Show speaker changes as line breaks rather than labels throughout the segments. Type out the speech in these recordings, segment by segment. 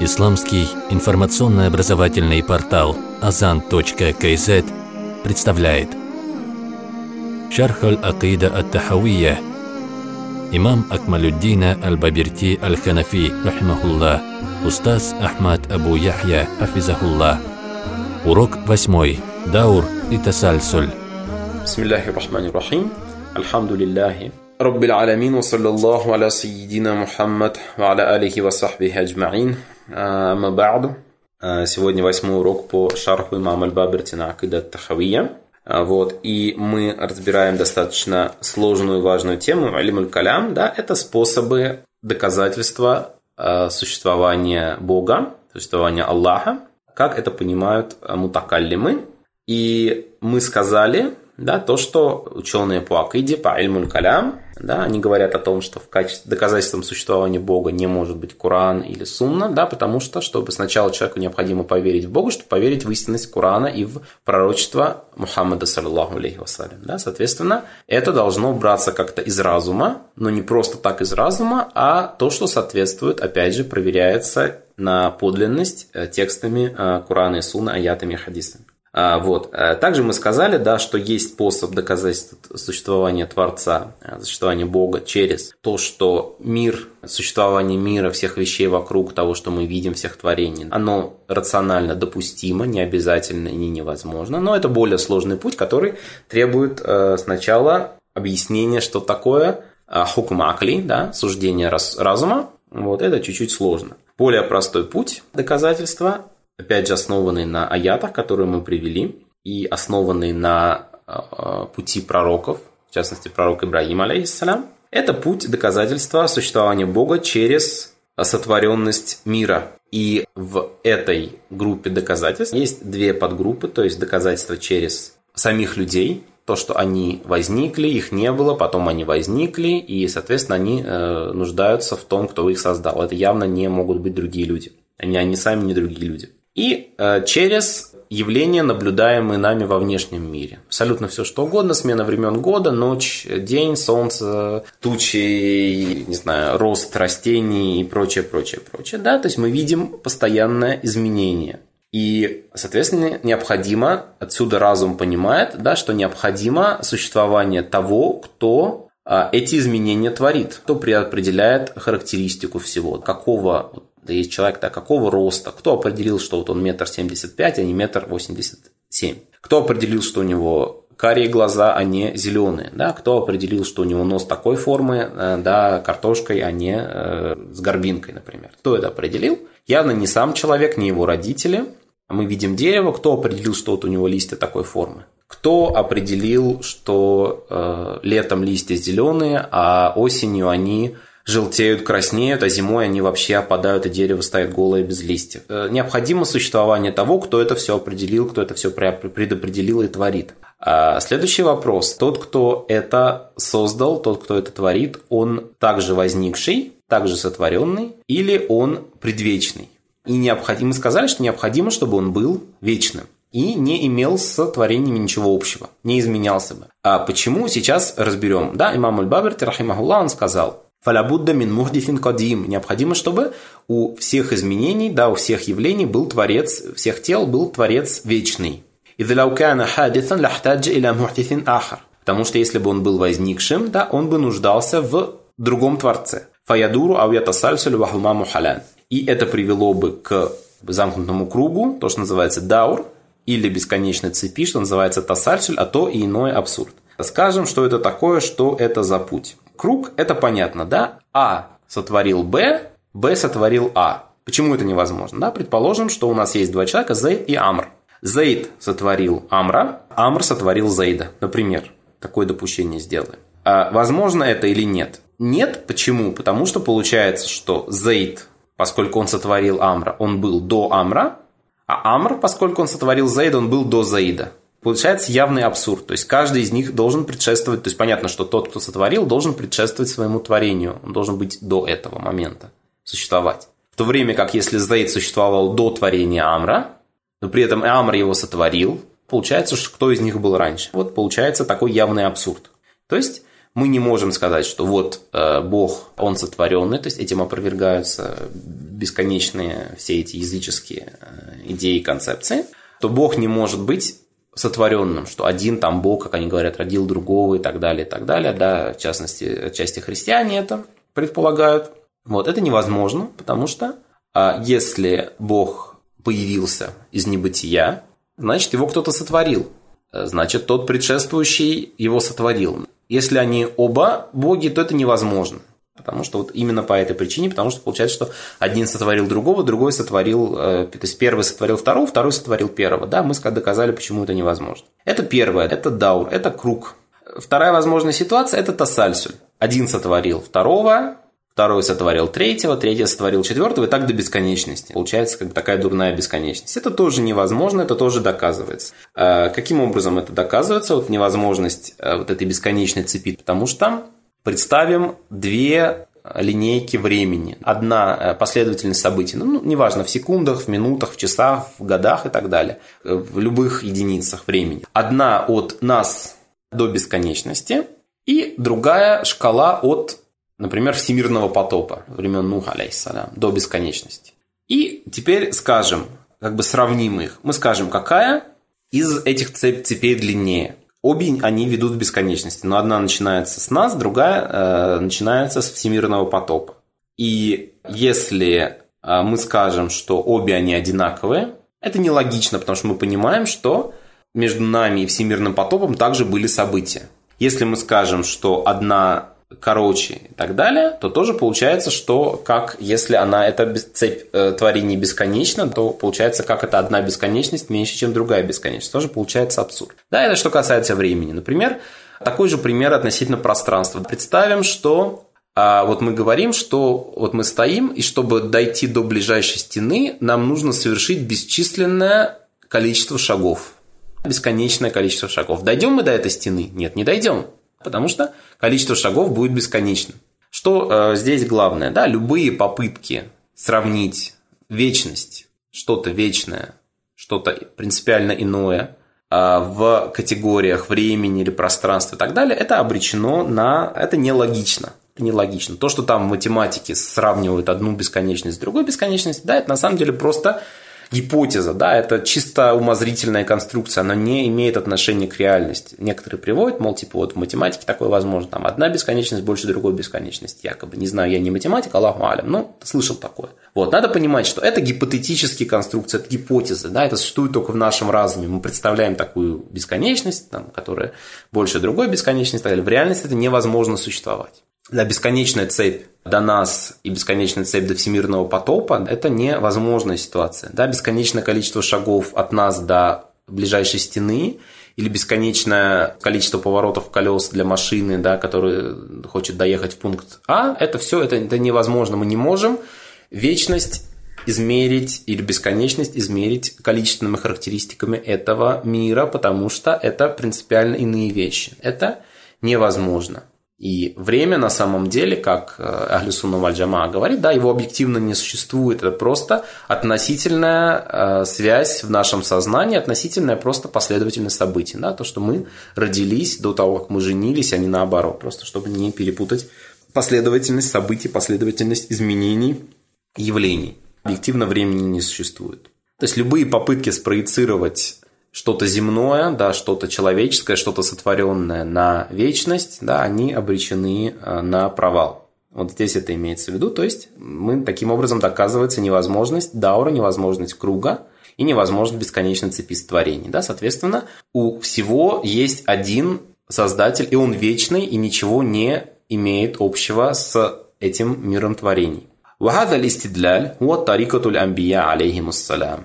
Исламский информационно-образовательный портал Azan.kz представляет Шарх аль-Акида ат-Тахавия. Имам Акмалюддина аль-Бабирти аль-Ханафи, рахимахуллах, устаз Ахмад Абу Яхья, хафизахуллах. Урок 8. Даур и Тасальсуль.
Бисмиллахи рахмани рахим. Альхамдулиллахи Раббил аламин, ва саллаллаху аля сайидина Мухаммад, ва аля алихи ва сахбихи аджмаин. Амма ба'ду. Сегодня 8-й урок по шарху имама аль-Бабирти на Акида ат-Тахавия. И мы разбираем достаточно сложную и важную тему илм аль-калям. Это способы доказательства существования Бога, существования Аллаха, как это понимают мутакаллимы. И мы сказали, то, что ученые по акиде, по илм аль-калям, они говорят о том, что в качестве доказательством существования Бога не может быть Коран или Сунна, потому что, чтобы сначала человеку необходимо поверить в Бога, чтобы поверить в истинность Корана и в пророчество Мухаммада, саллаллаху алейхи вассалям. Соответственно, это должно браться как-то из разума, но не просто так из разума, а то, что соответствует, опять же, проверяется на подлинность текстами Корана и Сунны, аятами и хадисами. Также мы сказали, что есть способ доказательства существования Творца, существования Бога через то, что мир, существование мира, всех вещей вокруг того, что мы видим, всех творений, оно рационально допустимо, не обязательно и не невозможно, но это более сложный путь, который требует сначала объяснения, что такое хукм акли, суждение разума, это чуть-чуть сложно. Более простой путь доказательства, опять же, основанный на аятах, которые мы привели, и основанный на пути пророков, в частности, пророк Ибрагим, алейхиссалям, это путь доказательства существования Бога через сотворенность мира. И в этой группе доказательств есть две подгруппы, то есть доказательства через самих людей, то, что они возникли, их не было, потом они возникли, и, соответственно, они нуждаются в том, кто их создал. Это явно не могут быть другие люди. Они сами не другие люди. И через явления, наблюдаемые нами во внешнем мире. Абсолютно все, что угодно, смена времен года, ночь, день, солнце, тучи, рост растений и прочее. То есть мы видим постоянное изменение. И, соответственно, необходимо, отсюда разум понимает, что необходимо существование того, кто эти изменения творит, кто определяет характеристику всего, есть человек какого роста, кто определил, что он 1,75 м, а не 1,87 м, кто определил, что у него карие глаза, а не зеленые, кто определил, что у него нос такой формы, картошкой, а не с горбинкой, например. Кто это определил? Явно не сам человек, не его родители. Мы видим дерево, кто определил, что у него листья такой формы? Кто определил, что летом листья зеленые, а осенью они желтеют, краснеют, а зимой они вообще опадают, и дерево стоит голое без листьев? Необходимо существование того, кто это все определил, кто это все предопределил и творит. Следующий вопрос. Тот, кто это создал, тот, кто это творит, он также возникший, также сотворенный, или он предвечный? И мы сказали, что необходимо, чтобы он был вечным и не имел с творениями ничего общего, не изменялся бы. А почему? Сейчас разберем. Имам аль-Бабирти, рахимахуллах, он сказал: «Фалябудда мин мухдифин кадим». Необходимо, чтобы у всех изменений, у всех явлений был Творец, всех тел был Творец вечный. Потому что если бы он был возникшим, он бы нуждался в другом Творце. И это привело бы к замкнутому кругу, то, что называется даур, или бесконечной цепи, что называется тасальсуль, а то и иной абсурд. Скажем, что это такое, что это за путь. Круг – это понятно, А сотворил Б, Б сотворил А. Почему это невозможно? Предположим, что у нас есть два человека, Зейд и Амр. Зейд сотворил Амра, Амр сотворил Зейда. Например, такое допущение сделаем. Возможно это или нет? Нет. Почему? Потому что получается, что Зейд, поскольку он сотворил Амра, он был до Амра, а Амр, поскольку он сотворил Зейда, он был до Зейда. Получается явный абсурд. То есть каждый из них должен предшествовать. То есть понятно, что тот, кто сотворил, должен предшествовать своему творению. Он должен быть до этого момента существовать. В то время как если Зейд существовал до творения Амра, но при этом Амр его сотворил, получается, что кто из них был раньше. Получается такой явный абсурд. То есть мы не можем сказать, что Бог, он сотворенный, то есть этим опровергаются бесконечные все эти языческие идеи и концепции, то Бог не может быть сотворенным, что один там Бог, как они говорят, родил другого и так далее, да, в частности, отчасти христиане это предполагают. Вот, это невозможно, потому что если Бог появился из небытия, значит, его кто-то сотворил, значит, тот предшествующий его сотворил. Если они оба боги, то это невозможно. Потому что вот именно по этой причине, потому что получается, что один сотворил другого, другой сотворил, то есть первый сотворил второго, второй сотворил первого. Да, мы доказали, почему это невозможно. Это первое, это даур, это круг. Вторая возможная ситуация – это тасальсуль. Один сотворил второго, второй сотворил третьего, третий сотворил четвертого, и так до бесконечности. Получается как бы такая дурная бесконечность. Это тоже невозможно, это тоже доказывается. Каким образом это доказывается? Вот невозможность вот этой бесконечной цепи, потому что представим две линейки времени. Одна последовательность событий, неважно, в секундах, в минутах, в часах, в годах и так далее, в любых единицах времени. Одна от нас до бесконечности, и другая шкала от, например, всемирного потопа времен Нуха, алейхиссалям, до бесконечности. И теперь скажем, как бы сравним их. Мы скажем, какая из этих цепей длиннее. Обе они ведут в бесконечности, но одна начинается с нас, другая начинается с всемирного потопа. И если мы скажем, что обе они одинаковые, это нелогично, потому что мы понимаем, что между нами и всемирным потопом также были события. Если мы скажем, что одна короче и так далее, то тоже получается, что как если эта цепь творений бесконечна, то получается, как это одна бесконечность меньше, чем другая бесконечность. Тоже получается абсурд. Да, это что касается времени. Например, такой же пример относительно пространства. Представим, что вот мы говорим, что вот мы стоим, и чтобы дойти до ближайшей стены, нам нужно совершить бесчисленное количество шагов. Бесконечное количество шагов. Дойдем мы до этой стены? Нет, не дойдем. Потому что количество шагов будет бесконечным. Что здесь главное? Да, любые попытки сравнить вечность, что-то вечное, что-то принципиально иное в категориях времени или пространства и так далее, это обречено на... Это нелогично. Это нелогично. То, что там в математике сравнивают одну бесконечность с другой бесконечностью, да, это на самом деле просто... гипотеза, да, это чисто умозрительная конструкция, она не имеет отношения к реальности. Некоторые приводят, мол, типа вот в математике такое возможно, там одна бесконечность больше другой бесконечности, якобы. Не знаю, я не математик, Аллаху алям, но слышал такое. Вот, надо понимать, что это гипотетические конструкции, это гипотезы, да, это существует только в нашем разуме. Мы представляем такую бесконечность, там, которая больше другой бесконечности, так далее. В реальности это невозможно существовать. Да, бесконечная цепь до нас и бесконечная цепь до всемирного потопа – это невозможная ситуация. Да, бесконечное количество шагов от нас до ближайшей стены или бесконечное количество поворотов колес для машины, да, которая хочет доехать в пункт А – это все, это невозможно. Мы не можем вечность измерить или бесконечность измерить количественными характеристиками этого мира, потому что это принципиально иные вещи. Это невозможно. И время на самом деле, как Ахлю Сунна валь Джамаа говорит, да, его объективно не существует. Это просто относительная связь в нашем сознании, относительная просто последовательность событий. Да, то, что мы родились до того, как мы женились, а не наоборот. Просто чтобы не перепутать последовательность событий, последовательность изменений, явлений. Объективно времени не существует. То есть любые попытки спроецировать что-то земное, да, что-то человеческое, что-то сотворенное на вечность, да, они обречены на провал. Вот здесь это имеется в виду. То есть мы таким образом доказывается невозможность даура, невозможность круга и невозможность бесконечной цепи творений. Да. Соответственно, у всего есть один создатель, и он вечный, и ничего не имеет общего с этим миром творений. وهذا الاستدلال هو طريقة الأنبياء عليهم السلام.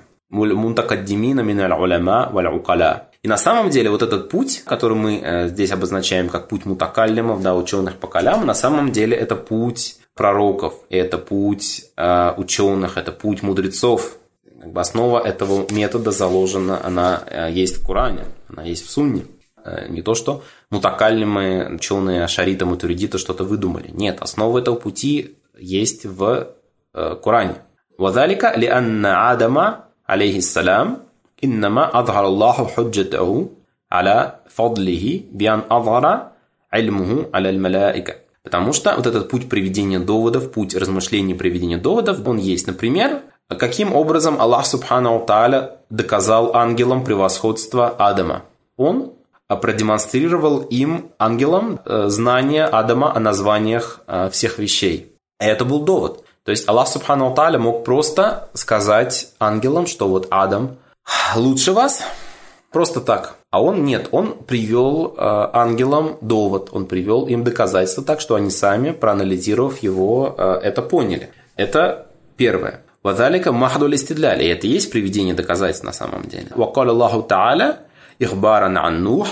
И на самом деле вот этот путь, который мы здесь обозначаем как путь мутакаллимов, да, ученых по каляму, на самом деле это путь пророков, это путь ученых, это путь мудрецов. Как бы основа этого метода заложена, она есть в Коране, она есть в Сунне. Не то, что мутакаллимы, ученые ашариты, матуридиты что-то выдумали. Нет, основа этого пути есть в Коране. وذلك لأن آدم عليه السلام إنما أظهر الله حجته على فضله بأن أظهر علمه على الملائكة. Потому что вот этот путь приведения доводов, путь размышлений приведения доводов, он есть. Например, каким образом Аллах Субхану Тааля доказал ангелам превосходство Адама? Он продемонстрировал им, ангелам, знание Адама о названиях всех вещей. И это был довод. То есть Аллах Субхану Тааля мог просто сказать ангелам, что вот Адам лучше вас, просто так. А он нет, он привел ангелам довод, он привел им доказательства так, что они сами, проанализировав его, это поняли. Это первое. «Вазалика махдуль истидляли». И это и есть приведение доказательств на самом деле. «Вакаля Аллаху Тааля ихбаран ан Нух».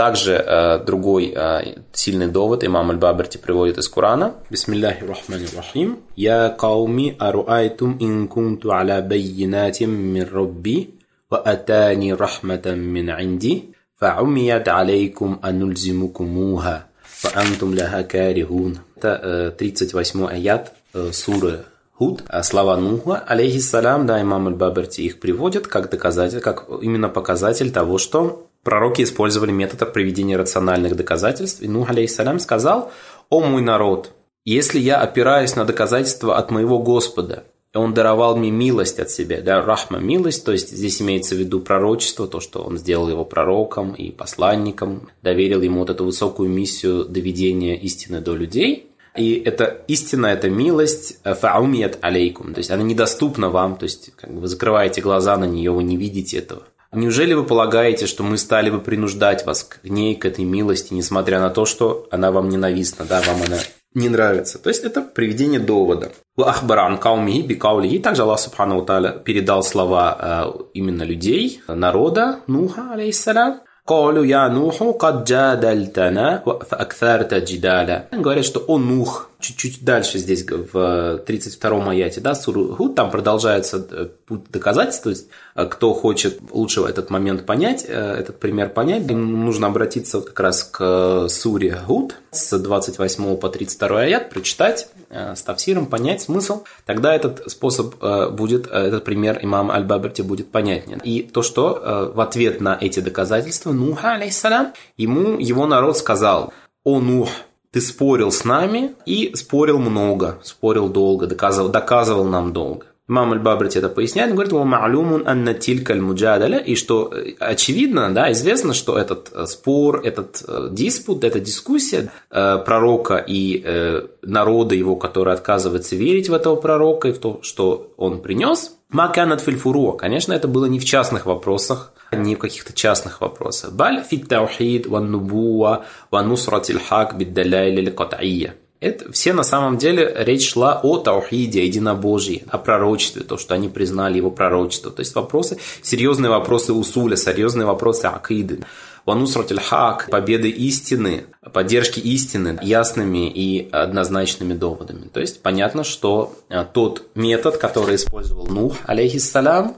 Также другой сильный довод имам Аль-Баберти приводит из Корана. Бисмиллахи рахмани рахим. «Я кауми аруайтум ин кунту аля баййинатим мин Rabbi ва атани рахматан мин инди фа'умият алейкум анульзимукумуха ва антум лаха карихун». Это 38-й аят суры Худ. Слова Нуха, алейхиссалям, да, имам Аль-Баберти их приводит как доказатель, как именно показатель того, что пророки использовали метод приведения рациональных доказательств. И Нух, алейхиссалям, сказал: «О мой народ, если я опираюсь на доказательства от моего Господа, и Он даровал мне милость от себя», да, рахма, милость, то есть здесь имеется в виду пророчество, то, что Он сделал его пророком и посланником, доверил ему вот эту высокую миссию доведения истины до людей. И эта истина, эта милость, фа'умият алейкум, то есть она недоступна вам, то есть как бы вы закрываете глаза на нее, вы не видите этого. Неужели вы полагаете, что мы стали бы принуждать вас к ней, к этой милости, несмотря на то, что она вам ненавистна, да, вам она не нравится? То есть это приведение довода. «Ахбаран каумихи бикаулихи». Также Аллах Субхану Тааля передал слова именно людей, народа Нуха, алейхиссалям. «Калу я Нуху кад джадальтана фаактарта джидаля». Говорят, что «О Нух». Чуть-чуть дальше здесь, в 32-м аяте, да, суры Худ, там продолжается путь доказательств, то есть кто хочет лучше этот момент понять, этот пример понять, им нужно обратиться как раз к суре Худ с 28 по 32 аят, прочитать с тафсиром, понять смысл, тогда этот способ будет, этот пример имама Аль-Баберти будет понятнее. И то, что в ответ на эти доказательства Нуха, алейхиссалям, ему его народ сказал: «О Нух, ты спорил с нами и спорил много, спорил долго, доказывал нам долго». Имам Аль-Баберти это поясняет, говорит: «Ма'лумун анна тилька аль-муджадаля», и что очевидно, да, известно, что этот спор, этот диспут, эта дискуссия пророка и народа его, который отказывается верить в этого пророка и в то, что он принес, маканат фильфуро, конечно, это было не в частных вопросах, не в каких-то частных вопросах. «Баль фит таухид ван нубуа ван нусратиль хак биддаляйли ликат'ия». Это все на самом деле речь шла о таухиде, о единобожии, о пророчестве, то, что они признали его пророчество. То есть вопросы, серьезные вопросы усуля, серьезные вопросы акиды. «Ванусратиль хак», победы истины, поддержки истины ясными и однозначными доводами. То есть понятно, что тот метод, который использовал Нух, алейхиссалям,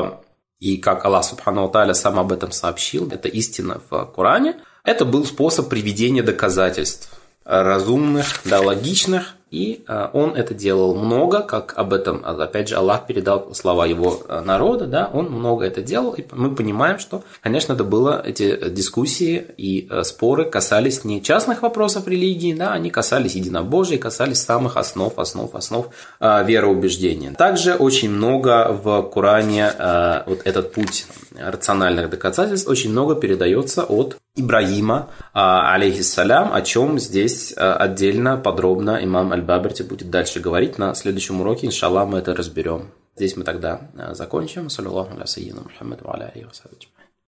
и как Аллах Субхану Тааля сам об этом сообщил, это истина в Коране, это был способ приведения доказательств разумных, да, логичных, и он это делал много, как об этом, опять же, Аллах передал слова его народа, да, он много это делал, и мы понимаем, что, конечно, это было, эти дискуссии и споры касались не частных вопросов религии, да, они касались единобожия, касались самых основ вероубеждения. Также очень много в Коране вот этот путь рациональных доказательств очень много передается от Ибрагима, алейхиссалям, о чем здесь отдельно, подробно имам Аль-Баберти будет дальше говорить. На следующем уроке, иншаллах, мы это разберем. Здесь мы тогда закончим. Саллаллаху аля саййидина Мухаммад ва аля алейхи ва сахбихи.